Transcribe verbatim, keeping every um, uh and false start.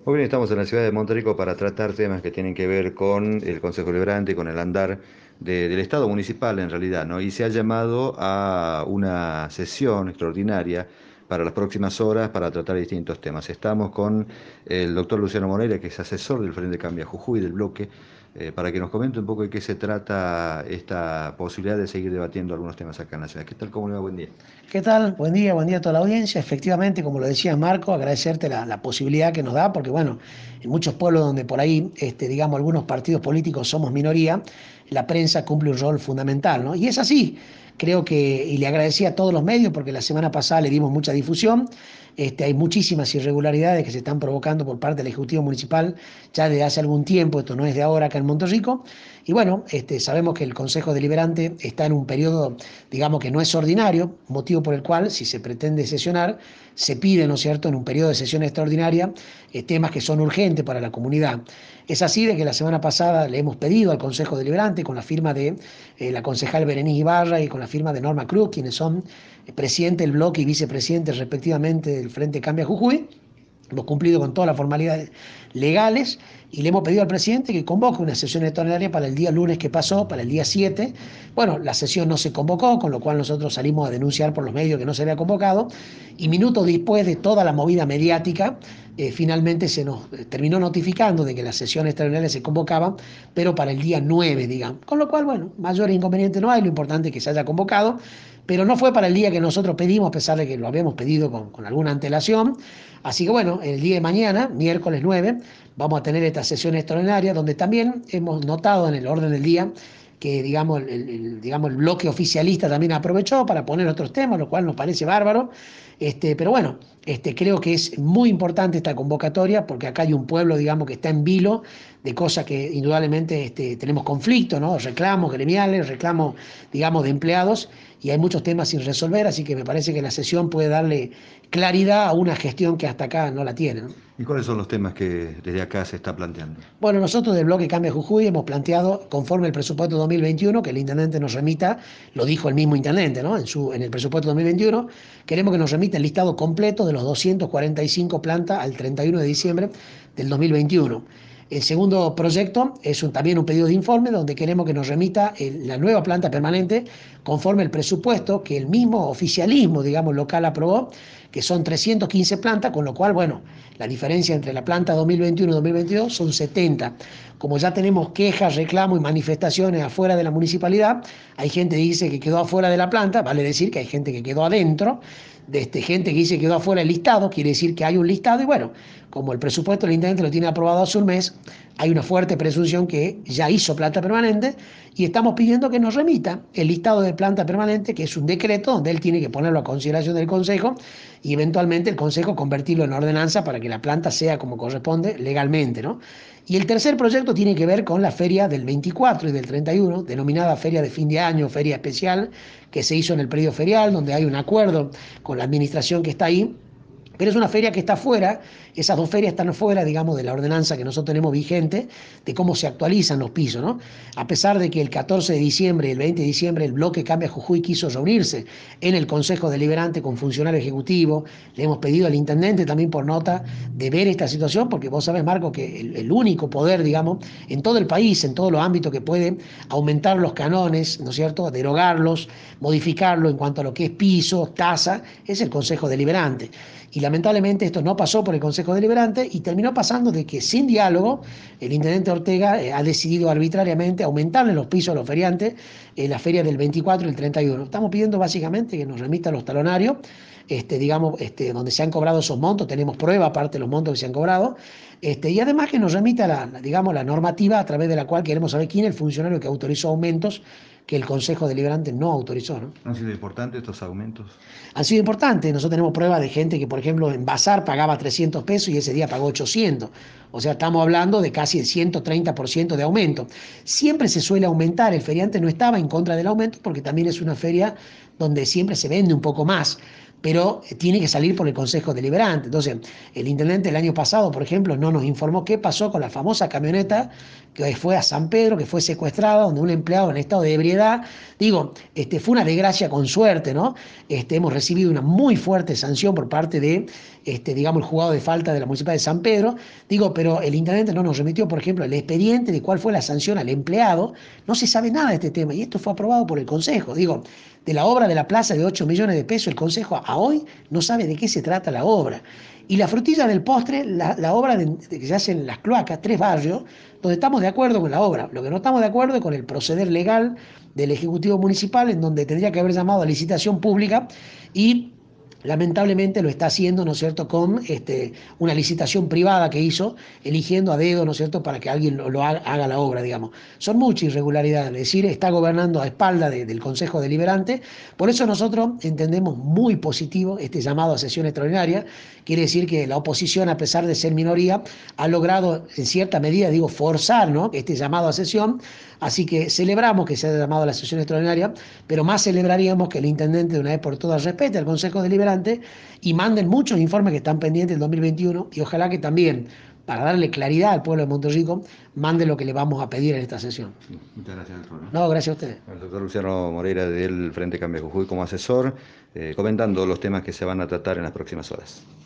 Muy bien, estamos en la ciudad de Monterrico para tratar temas que tienen que ver con el Consejo Deliberante, con el andar de- del Estado municipal en realidad, ¿no? Y se ha llamado a una sesión extraordinaria para las próximas horas para tratar distintos temas. Estamos con el doctor Luciano Moreira, que es asesor del Frente Cambia Jujuy, del bloque, eh, para que nos comente un poco de qué se trata esta posibilidad de seguir debatiendo algunos temas acá en la ciudad. ¿Qué tal? ¿Cómo le va? Buen día. ¿Qué tal? Buen día, buen día a toda la audiencia. Efectivamente, como lo decía Marco, agradecerte la, la posibilidad que nos da, porque bueno, en muchos pueblos donde por ahí, este, digamos, algunos partidos políticos somos minoría, la prensa cumple un rol fundamental, ¿no? Y es así, creo que, y le agradecí a todos los medios, porque la semana pasada le dimos mucha difusión. Este, hay muchísimas irregularidades que se están provocando por parte del Ejecutivo Municipal ya desde hace algún tiempo, esto no es de ahora acá en Monterrico. Y bueno, este, sabemos que el Consejo Deliberante está en un periodo, digamos que no es ordinario, motivo por el cual, si se pretende sesionar, se pide, ¿no es cierto?, en un periodo de sesión extraordinaria, eh, temas que son urgentes para la comunidad. Es así de que la semana pasada le hemos pedido al Consejo Deliberante, con la firma de eh, la concejal Berenice Ibarra y con la firma de Norma Cruz, quienes son eh, presidente del bloque y vicepresidente respectivamente del Frente Cambia Jujuy. Hemos cumplido con todas las formalidades legales y le hemos pedido al presidente que convoque una sesión extraordinaria para el día lunes que pasó, para el día siete. Bueno, la sesión no se convocó, con lo cual nosotros salimos a denunciar por los medios que no se había convocado y minutos después de toda la movida mediática, eh, finalmente se nos eh, terminó notificando de que las sesiones extraordinarias se convocaban, pero para el día nueve, digamos. Con lo cual, bueno, mayor inconveniente no hay, lo importante es que se haya convocado, pero no fue para el día que nosotros pedimos, a pesar de que lo habíamos pedido con, con alguna antelación. Así que bueno, el día de mañana, miércoles nueve, vamos a tener esta sesión extraordinaria donde también hemos notado en el orden del día que digamos el, el- digamos, el bloque oficialista también aprovechó para poner otros temas, lo cual nos parece bárbaro. Este, pero bueno, este, creo que es muy importante esta convocatoria porque acá hay un pueblo, digamos, que está en vilo de cosas que indudablemente este, tenemos conflicto, ¿no? Reclamos gremiales, reclamos, digamos, de empleados y hay muchos temas sin resolver, así que me parece que la sesión puede darle claridad a una gestión que hasta acá no la tiene, ¿no? ¿Y cuáles son los temas que desde acá se está planteando? Bueno, nosotros del bloque Cambia Jujuy hemos planteado, conforme el presupuesto dos mil veintiuno, que el intendente nos remita, lo dijo el mismo intendente, ¿no? En, su, en el presupuesto dos mil veintiuno, queremos que nos remita el listado completo de los doscientas cuarenta y cinco plantas al treinta y uno de diciembre del dos mil veintiuno. El segundo proyecto es un, también un pedido de informe donde queremos que nos remita el, la nueva planta permanente conforme el presupuesto que el mismo oficialismo, digamos, local aprobó, que son trescientas quince plantas, con lo cual, bueno, la diferencia entre la planta dos mil veintiuno y dos mil veintidós son setenta. Como ya tenemos quejas, reclamos y manifestaciones afuera de la municipalidad, hay gente que dice que quedó afuera de la planta, vale decir que hay gente que quedó adentro, de este, gente que dice que quedó afuera del listado, quiere decir que hay un listado y bueno, como el presupuesto del intendente lo tiene aprobado hace un mes, hay una fuerte presunción que ya hizo planta permanente y estamos pidiendo que nos remita el listado de planta permanente, que es un decreto donde él tiene que ponerlo a consideración del Consejo y eventualmente el Consejo convertirlo en ordenanza para que la planta sea como corresponde legalmente, ¿no? Y el tercer proyecto tiene que ver con la feria del veinticuatro y del treinta y uno, denominada feria de fin de año, feria especial, que se hizo en el predio ferial, donde hay un acuerdo con la administración que está ahí, pero es una feria que está fuera, esas dos ferias están fuera, digamos, de la ordenanza que nosotros tenemos vigente, de cómo se actualizan los pisos, ¿no? A pesar de que el catorce de diciembre y el veinte de diciembre el bloque Cambia Jujuy quiso reunirse en el Consejo Deliberante con funcionario ejecutivo, le hemos pedido al intendente también por nota de ver esta situación, porque vos sabés, Marco, que el, el único poder, digamos, en todo el país, en todos los ámbitos que puede aumentar los canones, ¿no es cierto?, derogarlos, modificarlo en cuanto a lo que es piso, tasa, es el Consejo Deliberante. Y lamentablemente esto no pasó por el Consejo Deliberante y terminó pasando de que sin diálogo el intendente Ortega eh, ha decidido arbitrariamente aumentarle los pisos a los feriantes en la feria del veinticuatro y el treinta y uno. Estamos pidiendo básicamente que nos remita los talonarios, este, digamos, este, donde se han cobrado esos montos, tenemos prueba aparte de los montos que se han cobrado, este, y además que nos remita la, la, digamos, la normativa a través de la cual queremos saber quién es el funcionario que autorizó aumentos que el Consejo Deliberante no autorizó, ¿no? ¿Han sido importantes estos aumentos? Han sido importantes. Nosotros tenemos pruebas de gente que, por ejemplo, en Bazar pagaba trescientos pesos y ese día pagó ochocientos. O sea, estamos hablando de casi el ciento treinta por ciento de aumento. Siempre se suele aumentar. El feriante no estaba en contra del aumento porque también es una feria donde siempre se vende un poco más, pero tiene que salir por el Consejo Deliberante. Entonces, el intendente el año pasado, por ejemplo, no nos informó qué pasó con la famosa camioneta que fue a San Pedro, que fue secuestrada, donde un empleado en estado de ebriedad, digo, este, fue una desgracia con suerte, ¿no? Este, hemos recibido una muy fuerte sanción por parte de este, digamos, el juzgado de falta de la Municipalidad de San Pedro. Digo, pero el intendente no nos remitió, por ejemplo, el expediente de cuál fue la sanción al empleado. No se sabe nada de este tema y esto fue aprobado por el Consejo. Digo, de la obra de la plaza de ocho millones de pesos, el Consejo a hoy no sabe de qué se trata la obra. Y la frutilla del postre, la, la obra de, de que se hace en Las Cloacas, tres barrios, donde estamos de acuerdo con la obra. Lo que no estamos de acuerdo es con el proceder legal del Ejecutivo Municipal, en donde tendría que haber llamado a licitación pública y lamentablemente lo está haciendo, ¿no es cierto?, con este, una licitación privada que hizo, eligiendo a dedo, ¿no es cierto?, para que alguien lo, lo haga, haga, la obra, digamos. Son muchas irregularidades, es decir, está gobernando a espalda de, del Consejo Deliberante. Por eso nosotros entendemos muy positivo este llamado a sesión extraordinaria. Quiere decir que la oposición, a pesar de ser minoría, ha logrado en cierta medida, digo, forzar, ¿no?, este llamado a sesión. Así que celebramos que se haya llamado a la sesión extraordinaria, pero más celebraríamos que el intendente de una vez por todas respete al Consejo Deliberante y manden muchos informes que están pendientes del dos mil veintiuno y ojalá que también, para darle claridad al pueblo de Monterrico, mande lo que le vamos a pedir en esta sesión. Muchas gracias, doctor. No, gracias a ustedes. El doctor Luciano Moreira del Frente Cambio Jujuy como asesor, eh, comentando los temas que se van a tratar en las próximas horas.